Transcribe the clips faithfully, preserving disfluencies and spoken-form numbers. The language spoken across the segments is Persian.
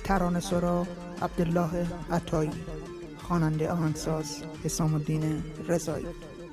ترانه‌سرا عبدالله عطایی، خواننده آهنگساز حسام الدین رضایی.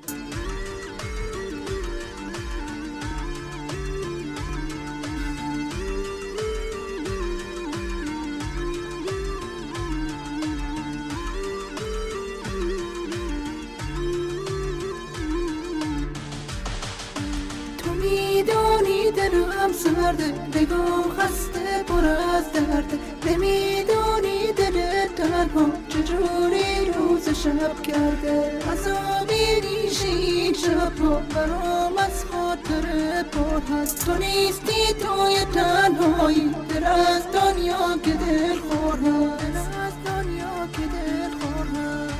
میدونی دلم سرده، نگاه خسته پر از درده، نمیدونی دلت تنها چجوری روز شب کرده. عذابی نیشه این شب ها برام از خاطر پر هست. تو نیستی توی تنهایی، دل از دنیا که دل خور هست، دل از دنیا که دل خور هست.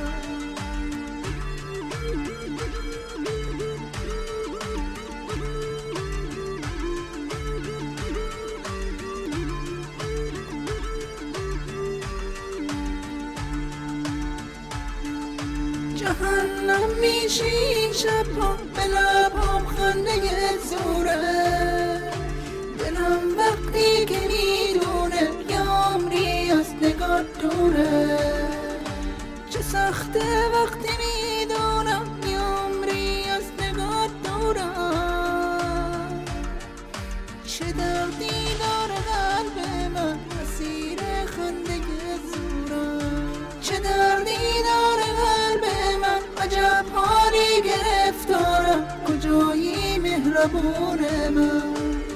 جهنم میشه این شبها، به لبام خنده زوره. دلم وقتی که میدونه یه عمری از نگاه دوره. چه سخته وقتی میدونم یه عمری از نگاه دورم. چه دردی داره قلب من اسیر خنده زورم. چه دردی داره قلب من عجب حالی گرفتارم. کجایی مهربون من؟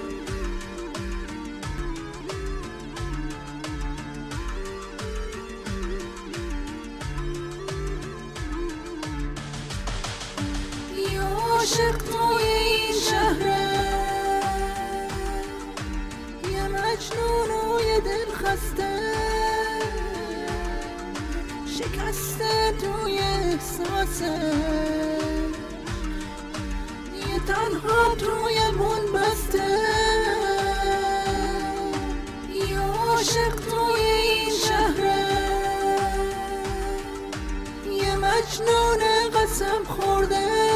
یه عاشق توی این شهره، یه مجنون و یه دل خسته، شکسته توی احساسه، یه تنها توی بون بسته. یه عاشق توی این شهره، یه مجنون قسم خورده،